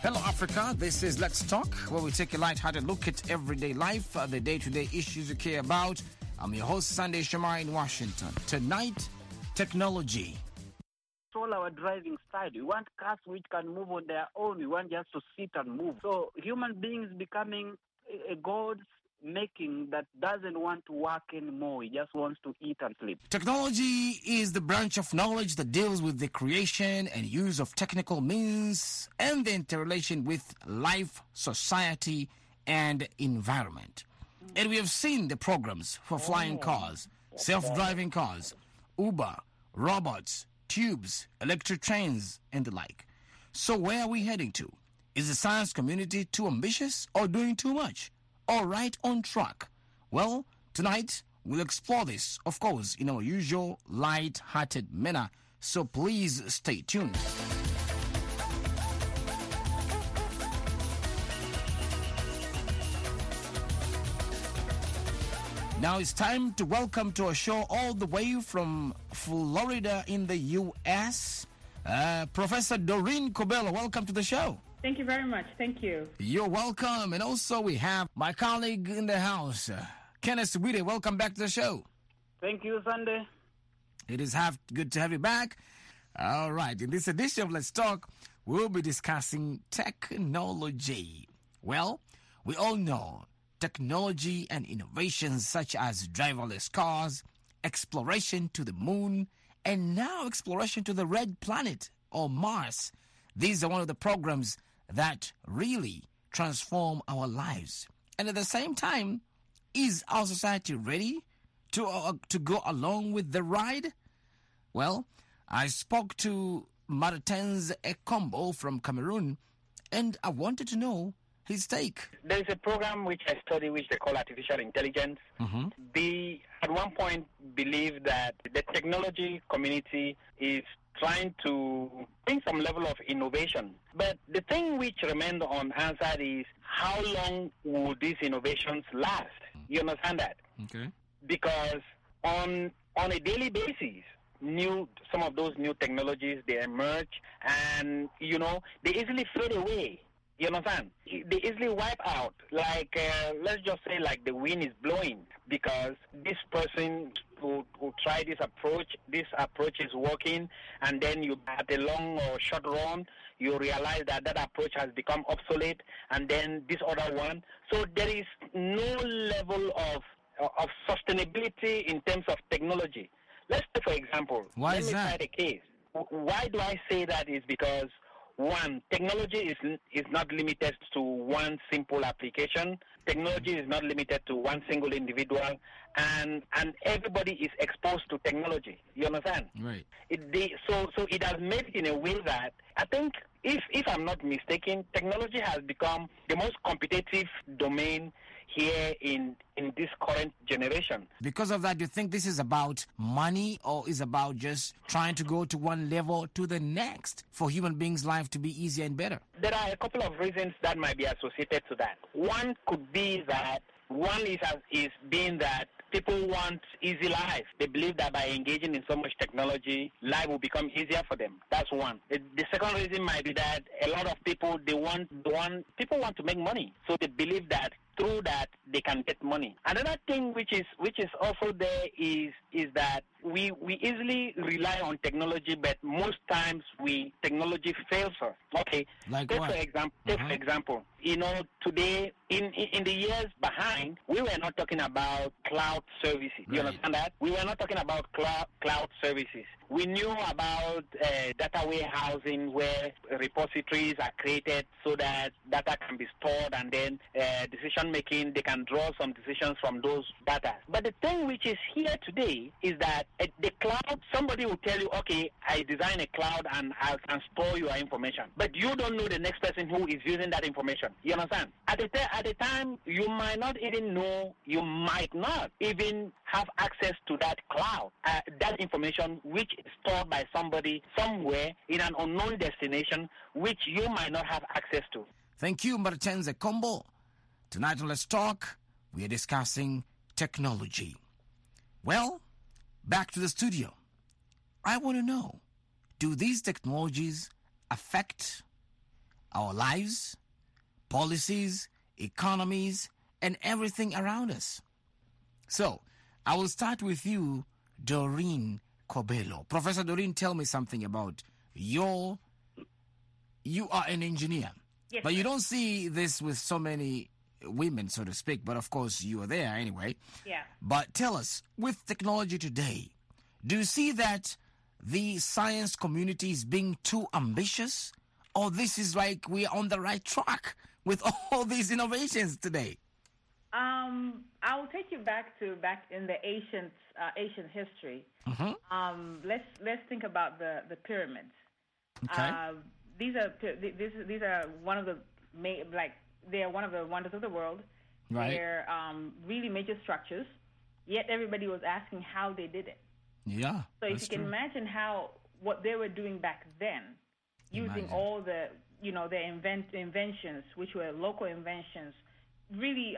Hello, Africa. This is Let's Talk, where we take a light-hearted look at everyday life, the day-to-day issues you care about. I'm your host, Sunday Shamar in Washington. Tonight, technology. It's all our driving style. We want cars which can move on their own. We want just to sit and move. So human beings becoming a God's making that doesn't want to work anymore. He just wants to eat and sleep. Technology is the branch of knowledge that deals with the creation and use of technical means and the interrelation with life, society, and environment. And we have seen the programs for flying cars, self-driving cars, Uber, robots, tubes, electric trains, and the like. So where are we heading to? Is the science community too ambitious or doing too much? Or right on track? Well, tonight we'll explore this, of course, in our usual light-hearted manner. So please stay tuned. Now it's time to welcome to our show all the way from Florida in the U.S., Professor Doreen Kobelo. Welcome to the show. Thank you very much. Thank you. You're welcome. And also we have my colleague in the house, Kenneth Wide. Welcome back to the show. Thank you, Sunday. It is good to have you back. All right. In this edition of Let's Talk, we'll be discussing technology. Well, we all know technology and innovations such as driverless cars, exploration to the moon, and now exploration to the red planet or Mars. These are one of the programs that really transform our lives. And at the same time, is our society ready to go along with the ride? Well, I spoke to Martins Ekombo from Cameroon, and I wanted to know his take. There's a program which I study which they call artificial intelligence. Mm-hmm. They, at one point, believe that the technology community is trying to bring some level of innovation. But the thing which remains unanswered is how long will these innovations last? You understand that? Okay. Because on a daily basis, some of those new technologies, they emerge and, they easily fade away. You understand? They easily wipe out. Like, let's just say like the wind is blowing because this person who try this approach is working, and then you at a long or short run, you realize that approach has become obsolete, and then this other one. So there is no level of sustainability in terms of technology. Let's say, for example, why is that? Let me cite a case. Why do I say that is because, one, technology is not limited to one simple application. Technology is not limited to one single individual, and everybody is exposed to technology. You understand? Right. So it has made it in a way that I think, if I'm not mistaken, technology has become the most competitive domain here in this current generation. Because of that, do you think this is about money or is about just trying to go to one level to the next for human beings' life to be easier and better? There are a couple of reasons that might be associated to that. One could be that being that people want easy life. They believe that by engaging in so much technology, life will become easier for them. That's one. The second reason might be that a lot of people people want to make money, so they believe that through that they can get money. Another thing which is also there is that we easily rely on technology, but most times technology fails us. Okay. Like take what? For example, today in the years behind, we were not talking about cloud services. Right. You understand that? We were not talking about cloud services. We knew about data warehousing, where repositories are created so that data can be stored, and then decision making, they can draw some decisions from those data. But the thing which is here today is that the cloud, somebody will tell you, okay, I design a cloud and I can store your information. But you don't know the next person who is using that information. You understand? At the time, you might not even know, you might not even have access to that cloud, that information which is stored by somebody somewhere in an unknown destination, which you might not have access to. Thank you, Martins Ekombo. Tonight on Let's Talk, we are discussing technology. Well, back to the studio. I want to know, do these technologies affect our lives, policies, economies, and everything around us. So, I will start with you, Doreen Kobelo. Professor Doreen, tell me something about you are an engineer, Yes, but you don't see this with so many women, so to speak, but of course you are there anyway. Yeah. But tell us, with technology today, do you see that the science community is being too ambitious? Or this is like we are on the right track with all these innovations today? I'll take you back in the ancient history. Let's think about the pyramids. Okay. These are one of the they are one of the wonders of the world. Right. They're really major structures. Yet everybody was asking how they did it. Yeah. So if you can imagine what they were doing back then, using all the their inventions, which were local inventions, really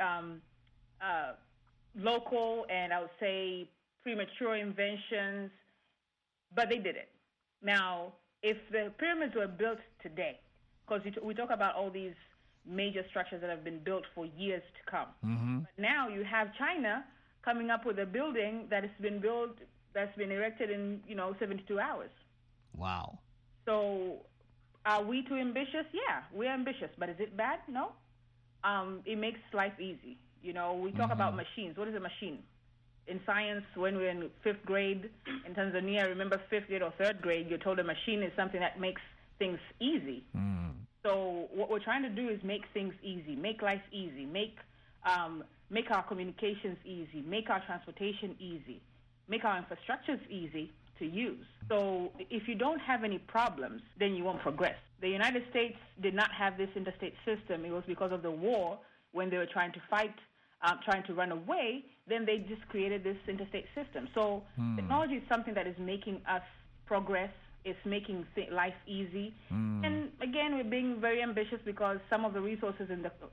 local and I would say premature inventions, but they did it. Now, if the pyramids were built today, because we talk about all these major structures that have been built for years to come, but now you have China coming up with a building that has been built, that's been erected in 72 hours. Wow. So, are we too ambitious? Yeah, we're ambitious, but is it bad? No. It makes life easy. We talk about machines. What is a machine? In science, when we're in 5th grade in Tanzania, I remember 5th grade or 3rd grade, you're told a machine is something that makes things easy. So what we're trying to do is make things easy, make life easy, make our communications easy, make our transportation easy, make our infrastructures easy to use. So if you don't have any problems, then you won't progress. The United States did not have this interstate system. It was because of the war when they were trying to fight, trying to run away, then they just created this interstate system. So technology is something that is making us progress. It's making life easy. And again, we're being very ambitious because some of the resources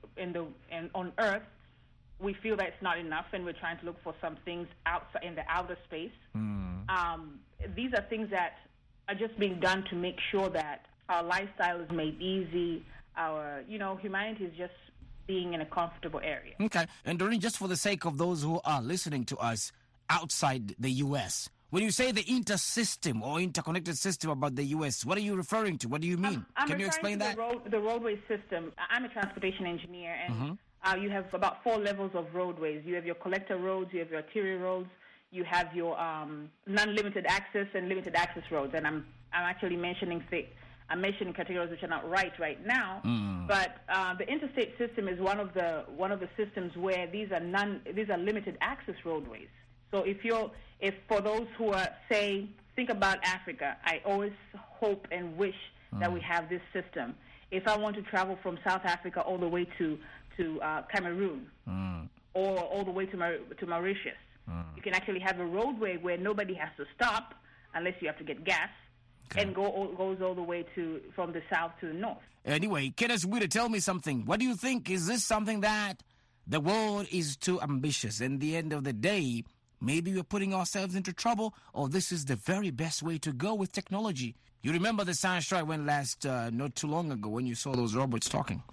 on Earth, we feel that it's not enough, and we're trying to look for some things outside in the outer space. These are things that are just being done to make sure that our lifestyle is made easy. Our, humanity is just being in a comfortable area. Okay. And Doreen, just for the sake of those who are listening to us outside the U.S., when you say the intersystem or interconnected system about the U.S., what are you referring to? What do you mean? Can you explain that? The roadway system. I'm a transportation engineer, and you have about 4 levels of roadways. You have your collector roads, you have your arterial roads, you have your non-limited access and limited access roads. And I'm actually mentioning categories which are not right now. But the interstate system is one of the systems where these are limited access roadways. So if for those who are, think about Africa, I always hope and wish that we have this system. If I want to travel from South Africa all the way to Cameroon or all the way to Mauritius, you can actually have a roadway where nobody has to stop unless you have to get gas, and goes all the way from the south to the north. Anyway, Kenneth Wheeler, tell me something. What do you think? Is this something that the world is too ambitious? And at the end of the day, maybe we're putting ourselves into trouble, or this is the very best way to go with technology? You remember the science show I went last not too long ago when you saw those robots talking.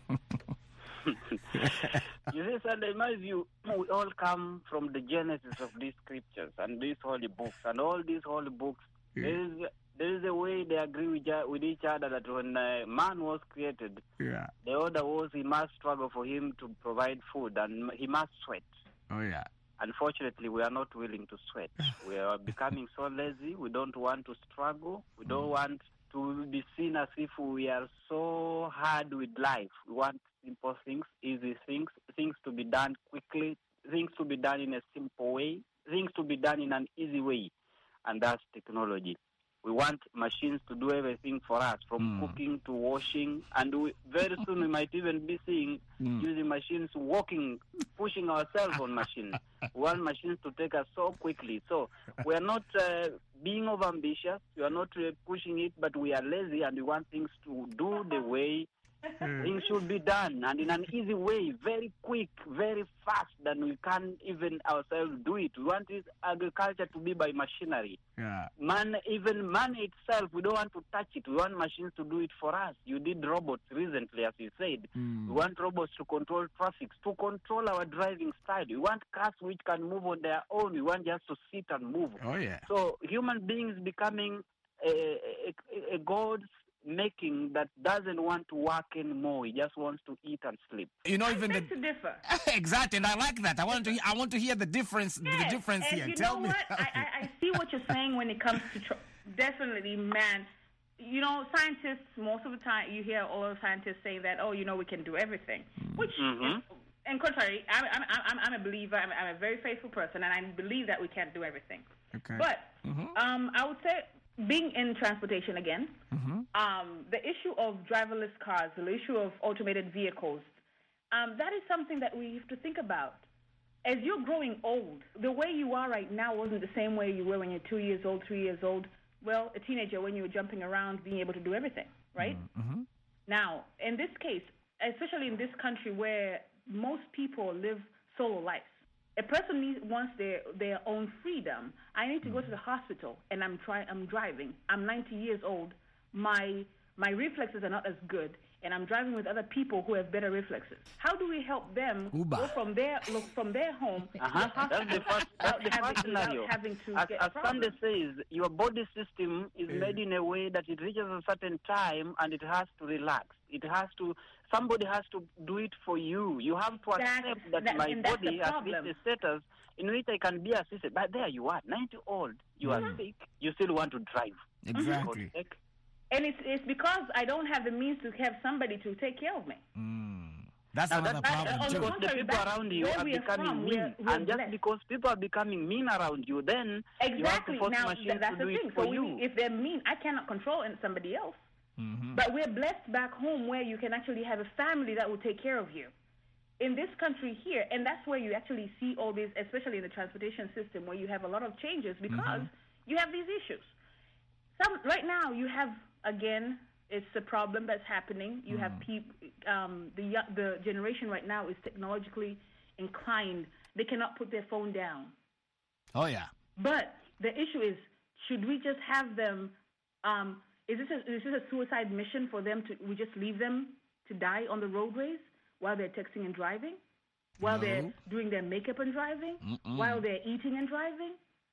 You see, Sunday, in my view, we all come from the genesis of these scriptures and these holy books. And all these holy books, there is a way they agree with each other that when man was created, the order was he must struggle for him to provide food and he must sweat. Oh, yeah. Unfortunately, we are not willing to sweat. We are becoming so lazy. We don't want to struggle. We don't want to be seen as if we are so hard with life. We want simple things, easy things to be done quickly, things to be done in a simple way, things to be done in an easy way, and that's technology. We want machines to do everything for us, from cooking to washing, and very soon we might even be seeing using machines, walking, pushing ourselves on machines. We want machines to take us so quickly. So we are not being overambitious. We are not pushing it, but we are lazy, and we want things to do the way Things should be done, and in an easy way, very quick, very fast, than we can't even ourselves do it. We want this agriculture to be by machinery. Yeah. Even money itself, we don't want to touch it. We want machines to do it for us. You did robots recently, as you said. We want robots to control traffic, to control our driving style. We want cars which can move on their own. We want just to sit and move. Oh, yeah. So human beings becoming a God's making that doesn't want to work anymore. He just wants to eat and sleep. You know, even to differ. Exactly, and I like that. I want to hear the difference. Yes, the difference and here. You Tell know me. what? I see what you're saying when it comes to definitely, man. You know, scientists, most of the time, you hear all the scientists saying that, oh, you know, we can do everything, which is, and contrary, I'm a believer. I'm a very faithful person, and I believe that we can't do everything. Okay. But I would say, being in transportation again, the issue of driverless cars, the issue of automated vehicles, that is something that we have to think about. As you're growing old, the way you are right now wasn't the same way you were when you're 2 years old, 3 years old. Well, a teenager when you were jumping around, being able to do everything, right? Now, in this case, especially in this country where most people live solo lives, a person wants their own freedom. I need to go to the hospital, and I'm driving. I'm 90 years old. My reflexes are not as good, and I'm driving with other people who have better reflexes. How do we help them go from their home to the hospital That's the first scenario. without having to As get Sunday problems? says, your body system is made in a way that it reaches a certain time and it has to relax. Somebody has to do it for you. You have to accept that my body has reached a status in which I can be assisted. But there you are, 90 old, you are sick, you still want to drive. Exactly. And it's because I don't have the means to have somebody to take care of me. That's another problem too. Because the people around you are becoming mean. And just because people are becoming mean around you, then you have to force machines that's to do the thing. it for So you. if they're mean, I cannot control somebody else. But we're blessed back home where you can actually have a family that will take care of you. In this country here, and that's where you actually see all this, especially in the transportation system, where you have a lot of changes because you have these issues. Right now, you have, again, it's a problem that's happening. You have people, the generation right now is technologically inclined. They cannot put their phone down. Oh, yeah. But the issue is, should we just have them, is this a suicide mission for them we just leave them to die on the roadways while they're texting and driving? While they're doing their makeup and driving? While they're eating and driving?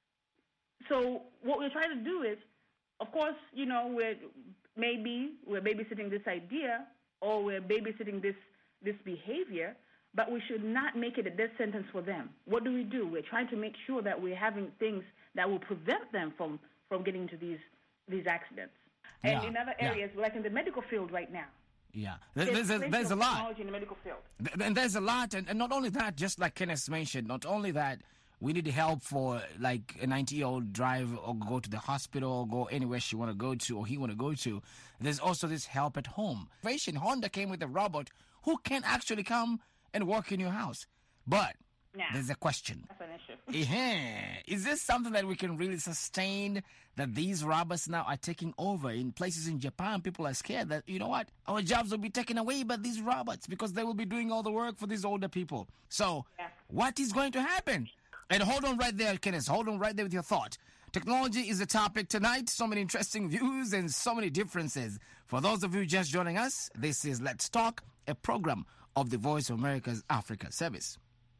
So what we're trying to do is, of course, you know, we're babysitting this idea or we're babysitting this behavior, but we should not make it a death sentence for them. What do? We're trying to make sure that we're having things that will prevent them from getting into these accidents. And in other areas, like in the medical field right now. Yeah, there's a lot. Technology in the medical field. And there's a lot, and not only that, just like Kenneth mentioned, not only that, we need help for like a 90-year-old drive or go to the hospital or go anywhere she want to go to or he want to go to. There's also this help at home. Honda came with a robot who can actually come and work in your house. But there's a question. That's an issue. Is this something that we can really sustain, that these robots now are taking over? In places in Japan, people are scared that, you know what, our jobs will be taken away by these robots because they will be doing all the work for these older people. So what is going to happen? And hold on right there, Kenneth. Hold on right there with your thought. Technology is the topic tonight. So many interesting views and so many differences. For those of you just joining us, this is Let's Talk, a program of the Voice of America's Africa Service.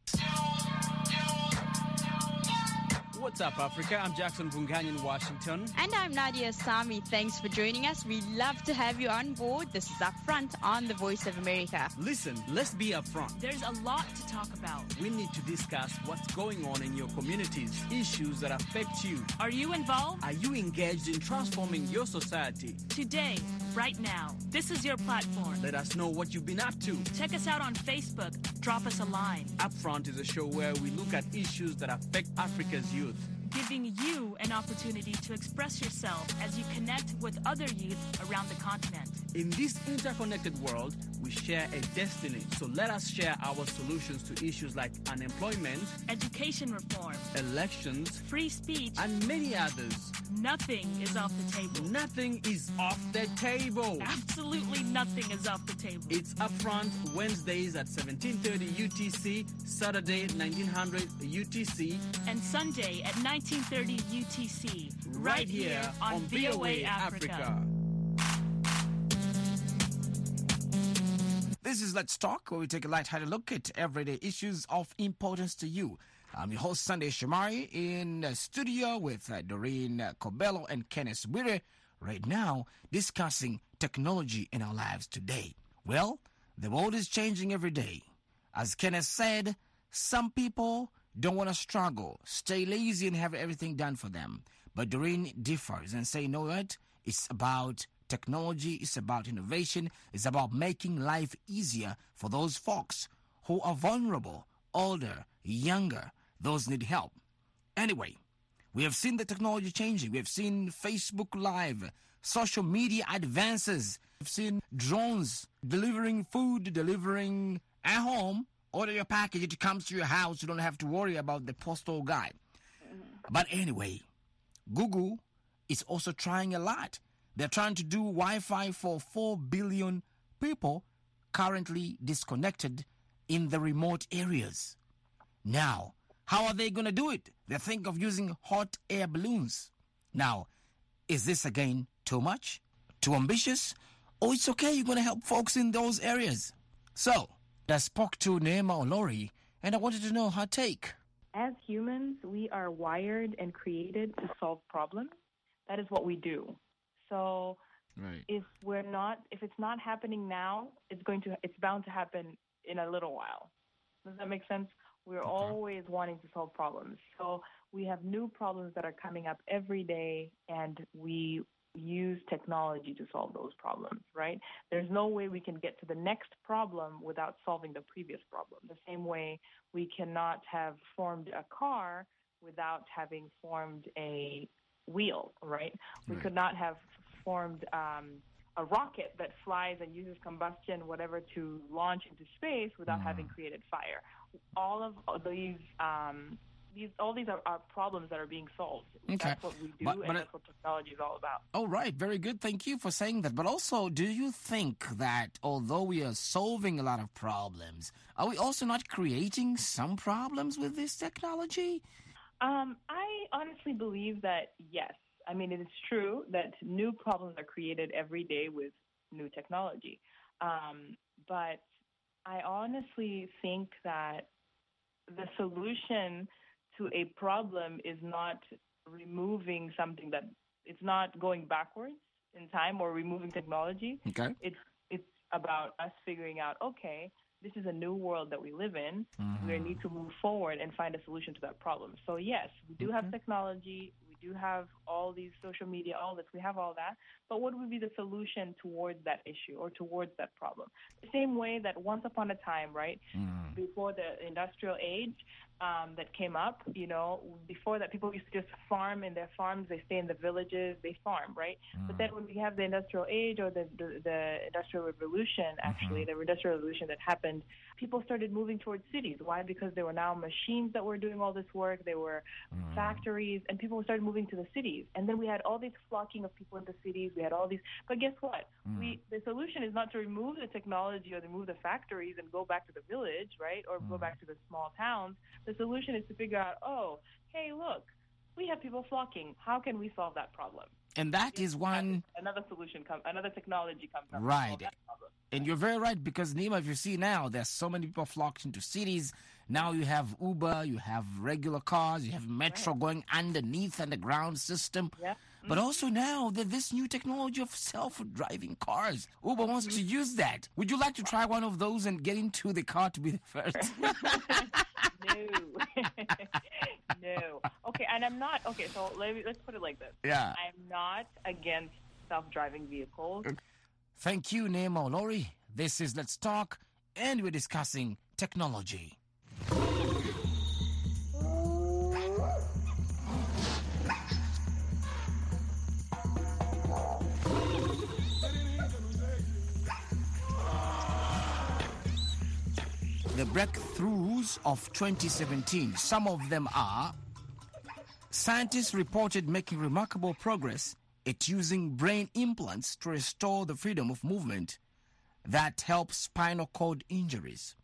What's up, Africa? I'm Jackson Bungani in Washington. And I'm Nadia Sami. Thanks for joining us. We love to have you on board. This is Upfront on the Voice of America. Listen, let's be upfront. There's a lot to talk about. We need to discuss what's going on in your communities, issues that affect you. Are you involved? Are you engaged in transforming your society? Today, right now, this is your platform. Let us know what you've been up to. Check us out on Facebook. Drop us a line. Upfront is a show where we look at issues that affect Africa's youth. Give giving you an opportunity to express yourself as you connect with other youth around the continent. In this interconnected world, we share a destiny. So let us share our solutions to issues like unemployment, Education reform, elections, free speech, and many others. nothing is off the table. Nothing is off the table. Absolutely nothing is off the table. It's Upfront Wednesdays at 17:30 UTC, Saturday 1900 UTC, And Sunday at 19:30 UTC, right here on VOA Africa. This is Let's Talk, where we take a light-hearted look at everyday issues of importance to you. I'm your host, Sunday Shamari, in the studio with Doreen Cobello and Kenneth Bwire, right now discussing technology in our lives today. Well, the world is changing every day. As Kenneth said, some people don't want to struggle, stay lazy and have everything done for them. But Doreen differs and say, you know what? It's about technology, it's about innovation, it's about making life easier for those folks who are vulnerable, older, younger, those need help. Anyway, we have seen the technology changing. We have seen Facebook Live, social media advances. We've seen drones delivering food, delivering at home. Order your package, it comes to your house. You don't have to worry about the postal guy. But anyway, Google is also trying a lot. They're trying to do Wi-Fi for 4 billion people currently disconnected in the remote areas. Now, how are they going to do it? They think of using hot air balloons. Now, is this again too much? Too ambitious? Oh, it's okay. You're going to help folks in those areas. So, I spoke to Neema Olori, and I wanted to know her take. As humans, we are wired and created to solve problems. That is what we do. So if it's not happening now, it's bound to happen in a little while. Does that make sense? We're always wanting to solve problems. So we have new problems that are coming up every day, and we use technology to solve those problems, right? There's no way we can get to the next problem without solving the previous problem. The same way we cannot have formed a car without having formed a wheel, right? We could not have formed a rocket that flies and uses combustion, whatever, to launch into space without having created fire. All of these are problems that are being solved. Okay. That's what we do, and that's what technology is all about. All right, very good. Thank you for saying that. But also, do you think that although we are solving a lot of problems, are we also not creating some problems with this technology? I honestly believe that, yes. I mean, it is true that new problems are created every day with new technology. But I honestly think that the solution to a problem is not removing something that it's not going backwards in time or removing technology. Okay. It's about us figuring out, okay, this is a new world that we live in. We need to move forward and find a solution to that problem. So yes, we do have technology. We do have all these social media, all this. We have all that. But what would be the solution towards that issue or towards that problem? The same way that once upon a time, right, before the industrial age that came up, before that people used to just farm in their farms. They stay in the villages. They farm, right? But then when we have the industrial age or the industrial revolution, actually, the industrial revolution that happened, people started moving towards cities. Why? Because there were now machines that were doing all this work. There were factories, and people started moving to the cities. And then we had all this flocking of people in the cities. We had all these. But guess what? The solution is not to remove the technology or remove the factories and go back to the village, right, or go back to the small towns. The solution is to figure out, oh, hey, look, we have people flocking. How can we solve that problem? And that is one... Another technology comes up. Right. To solve that problem. And you're very right, because, Neema, if you see now, there's so many people flocked into cities. Now you have Uber, you have regular cars, you have Metro going underneath underground system. Yeah. But also now there's this new technology of self-driving cars. Uber wants to use that. Would you like to try one of those and get into the car to be the first? No. Okay, and I'm not. Okay, so let's put it like this. Yeah. I'm not against self-driving vehicles. Thank you, Neema Olori. This is Let's Talk, and we're discussing technology. the breakthroughs of 2017. Some of them are: scientists reported making remarkable progress at using brain implants to restore the freedom of movement that helps spinal cord injuries.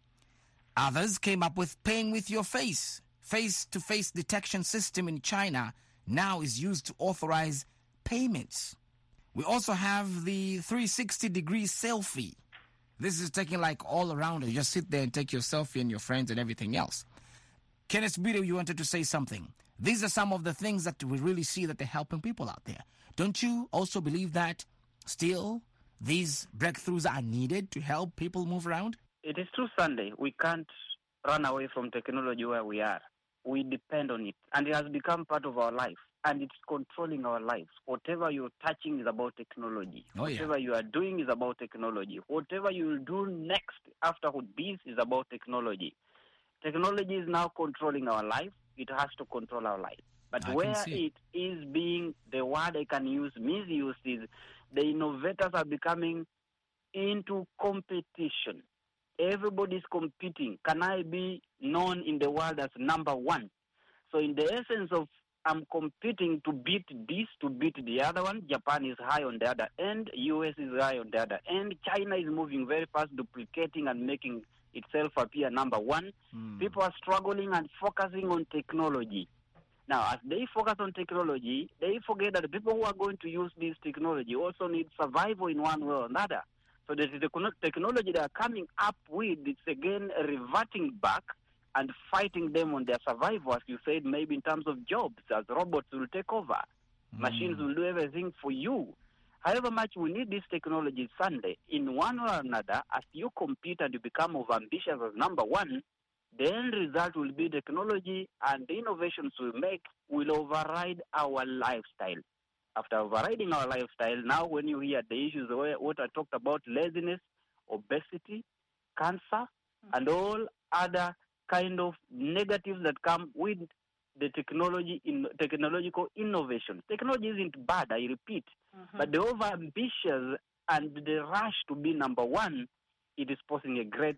Others came up with paying with your face. Face-to-face detection system in China now is used to authorize payments. We also have the 360-degree selfie. This is taking like all around. You just sit there and take your selfie and your friends and everything else. Kenneth Bito, you wanted to say something. These are some of the things that we really see that they're helping people out there. Don't you also believe that still these breakthroughs are needed to help people move around? It is true, Sunday. We can't run away from technology where we are. We depend on it, and it has become part of our life, and it's controlling our lives. Whatever you're touching is about technology. Whatever you are doing is about technology. Whatever you will do next after this is about technology. Technology is now controlling our life. It has to control our life. But where it is being, the word I can use, misused, is the innovators are becoming into competition. Everybody's competing. Can I be known in the world as number one? So in the essence of I'm competing to beat this, to beat the other one. Japan is high on the other end. US is high on the other end. China is moving very fast, duplicating and making itself appear number one. People are struggling and focusing on technology. Now, as they focus on technology, they forget that the people who are going to use this technology also need survival in one way or another. So the technology they are coming up with, it's again reverting back and fighting them on their survival, as you said, maybe in terms of jobs, as robots will take over. Machines will do everything for you. However much we need this technology, Sunday, in one way or another, as you compete and you become overambitious as number one, the end result will be technology, and the innovations we make will override our lifestyle. After overriding our lifestyle, now when you hear the issues what I talked about, laziness, obesity, cancer, and all other kind of negatives that come with the technological innovation. Technology isn't bad, I repeat, but the overambitious and the rush to be number one, it is posing a great,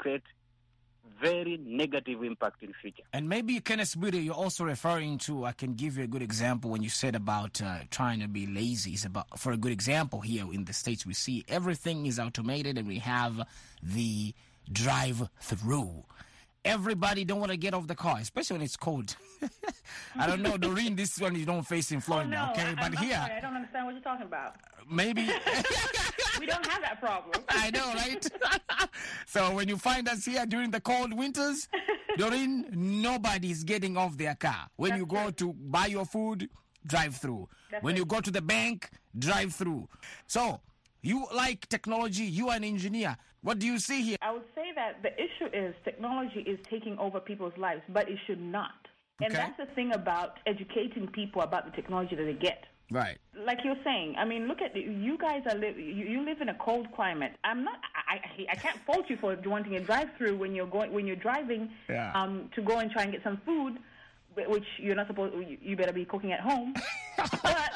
very negative impact in the future. And maybe, Kenneth Bito, you're also referring to, I can give you a good example when you said about trying to be lazy. For a good example here in the States, we see everything is automated and we have the drive-through. Everybody don't want to get off the car, especially when it's cold. I don't know, Doreen, this one you don't face in Florida, okay? I'm here, sorry, I don't understand what you're talking about. Maybe. We don't have that problem. I know, right? So when you find us here during the cold winters, Doreen, nobody's getting off their car. When you go to buy your food, drive through. When you go to the bank, drive through. So you like technology, you are an engineer. What do you see here? I would say that the issue is technology is taking over people's lives, but it should not. And that's the thing about educating people about the technology that they get. Right. Like you're saying, I mean, look at you guys you live in a cold climate. I can't fault you for wanting a drive-through when you're driving to go and try and get some food, which you're not supposed. You better be cooking at home. But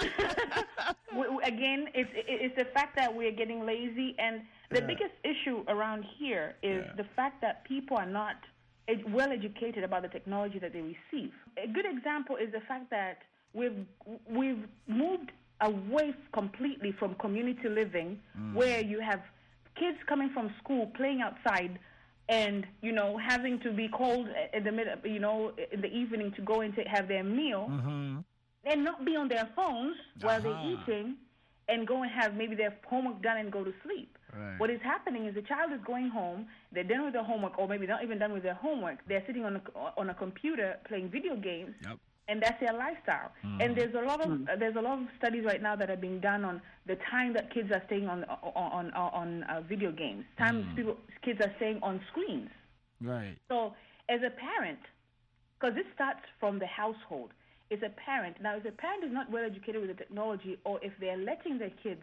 again, it's the fact that we're getting lazy, and the biggest issue around here is the fact that people are not well educated about the technology that they receive. A good example is the fact that we've moved away completely from community living, where you have kids coming from school playing outside, and having to be called in the middle, in the evening to go and have their meal, and not be on their phones while they're eating, and go and have maybe their homework done and go to sleep. Right. What is happening is the child is going home, they're done with their homework, or maybe not even done with their homework. They're sitting on a computer playing video games. Yep. And that's their lifestyle. And there's a lot of studies right now that are being done on the time that kids are staying on video games. Kids are staying on screens. Right. So as a parent, because this starts from the household, as a parent is not well educated with the technology, or if they're letting their kids,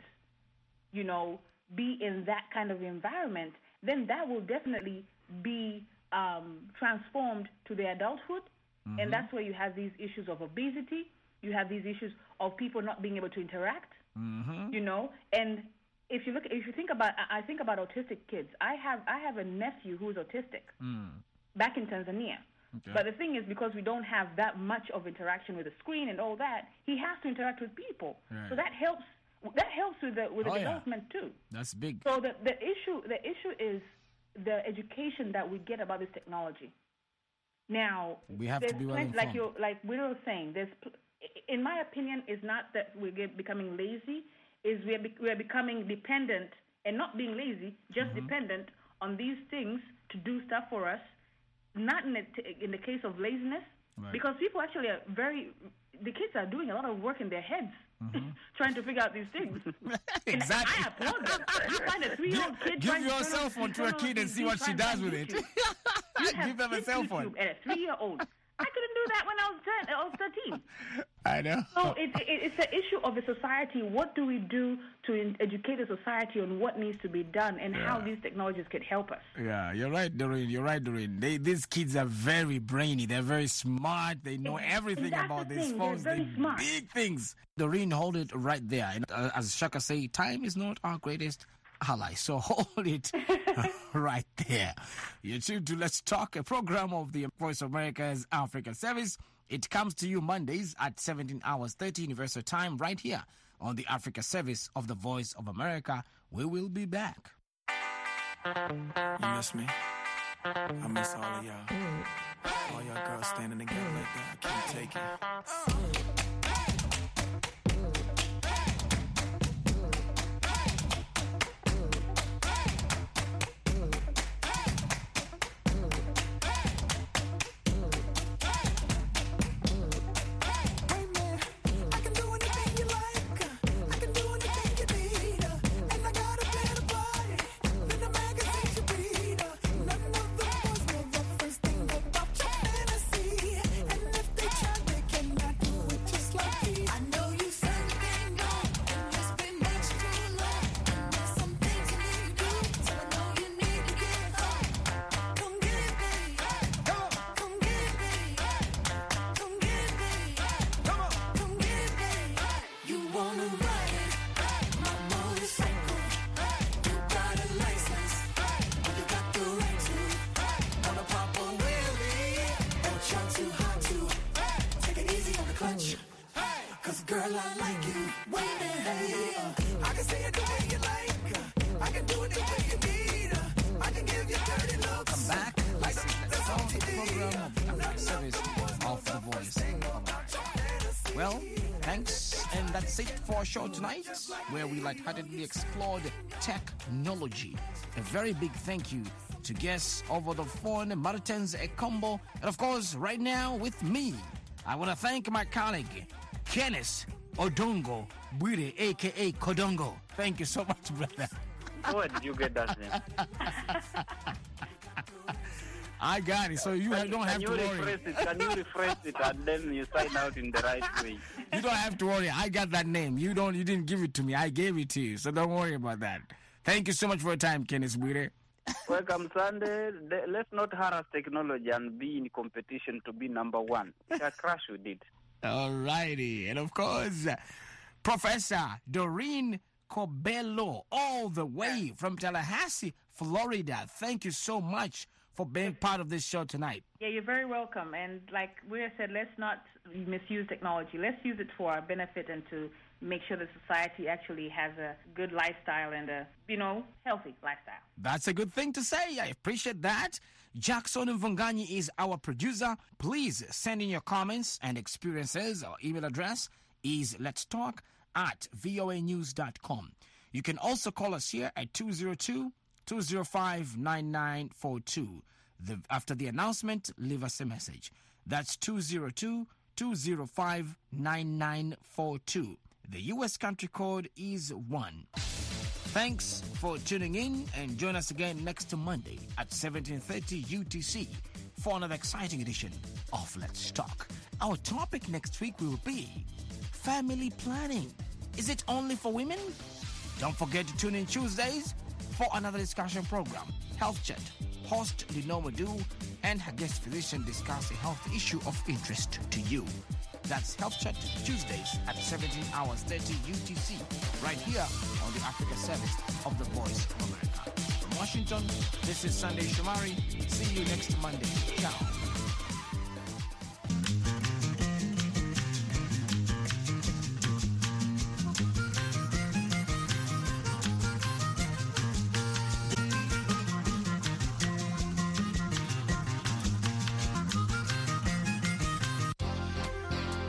be in that kind of environment, then that will definitely be transformed to their adulthood. And that's where you have these issues of obesity. You have these issues of people not being able to interact, and if you think about, I think about autistic kids. I have a nephew who's autistic back in Tanzania. Okay. But the thing is, because we don't have that much of interaction with the screen and all that, he has to interact with people. Right. So that helps. That helps with the yeah. development too. That's big. So the issue is the education that we get about this technology. Now We have to be well informed. like we were saying, in my opinion, is not that we're becoming lazy. Is we're becoming dependent, and not being lazy, just dependent on these things to do stuff for us. Not in the case of laziness, Right. because people actually are the kids are doing a lot of work in their heads trying to figure out these things. Exactly. And I applaud them. You find a 3-year-old kid Give trying to your turn cell on- phone to turn a on kid and these see what she programs does on with it. YouTube. You have Give them a kids cell phone. YouTube at a 3-year-old. I couldn't do that when I was 13. I know. So it's an issue of the society. What do we do to educate the society on what needs to be done and how these technologies could help us? Yeah, you're right, Doreen. You're right, Doreen. These kids are very brainy. They're very smart. They know everything that's about the these thing. phones. They're very smart. Big things. Doreen, hold it right there. And, as Shaka say, time is not our greatest ally. So hold it right there. You're tuned to Let's Talk, a program of the Voice of America's Africa Service. It comes to you Mondays at 17 hours 30 Universal Time right here on the Africa Service of the Voice of America. We will be back. You miss me? I miss all of y'all. All y'all girls standing together like that. I can't take it. Well, thanks, and that's it for our show tonight, where we lightheartedly explored technology. A very big thank you to guests over the phone, Martins Ekombo, and of course, right now with me, I want to thank my colleague, Kenneth Odongo Bwire, a.k.a. Kodongo. Thank you so much, brother. Where did you get that name? I got it, so you don't have to worry. Can you refresh it and then you sign out in the right way? You don't have to worry. I got that name. You didn't give it to me. I gave it to you, so don't worry about that. Thank you so much for your time, Kenneth Bwire. Welcome, Sunday. Let's not harass technology and be in competition to be number one. A crash we did. All righty. And of course, Professor Doreen Kobelo, all the way from Tallahassee, Florida. Thank you so much for being part of this show tonight. Yeah, you're very welcome. And like we said, let's not misuse technology. Let's use it for our benefit and to make sure the society actually has a good lifestyle and a, healthy lifestyle. That's a good thing to say. I appreciate that. Jackson Mvunganyi is our producer. Please send in your comments and experiences. Our email address is letstalk@voanews.com. You can also call us here at 202-205-9942. After the announcement, leave us a message. That's 202-205-9942. The U.S. country code is 1. Thanks for tuning in, and join us again next Monday at 17:30 UTC for another exciting edition of Let's Talk. Our topic next week will be family planning. Is it only for women? Don't forget to tune in Tuesdays for another discussion program, Health Chat. Host Lino Madu and her guest physician discuss a health issue of interest to you. That's Health Chat Tuesdays at 17 hours 30 UTC, right here on the Africa service of the Voice of America. From Washington, this is Sunday Shomari. See you next Monday. Ciao.